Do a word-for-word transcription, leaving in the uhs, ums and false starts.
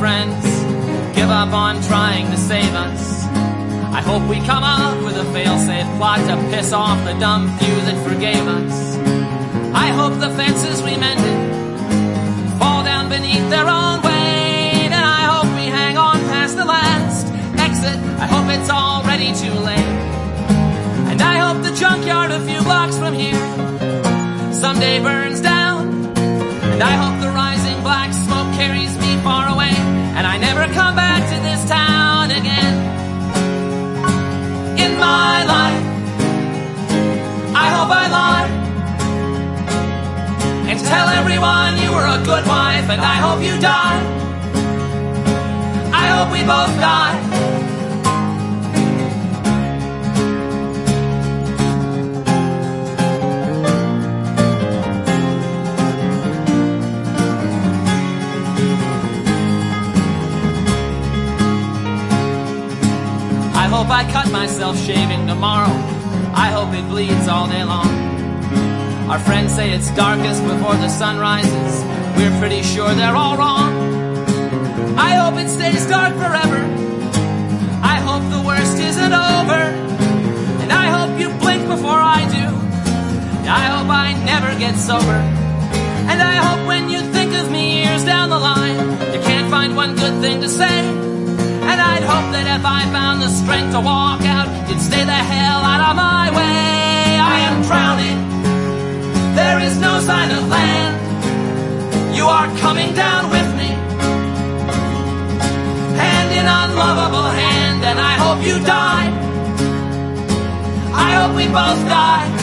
friends give up on trying to save us. I hope we come up with a fail-safe plot to piss off the dumb few that forgave us. I hope the fences we mended fall down beneath their own weight, and I hope we hang on past the last exit. I hope it's already too late. And I hope the junkyard a few blocks from here someday burns down. And I hope the rising black smoke carries me far away, and I never come back to this town again. In my life, I hope I lie and tell everyone you were a good wife, and I hope you die. I hope we both die. I hope I cut myself shaving tomorrow. I hope it bleeds all day long. Our friends say it's darkest before the sun rises. We're pretty sure they're all wrong. I hope it stays dark forever. I hope the worst isn't over. And I hope you blink before I do. I hope I never get sober. And I hope when you think of me years down the line, you can't find one good thing to say. And I'd hope that if I found the strength to walk out, you'd stay the hell out of my way. I am drowning. There is no sign of land. You are coming down with me, hand in unlovable hand, and I hope you die. I hope we both die.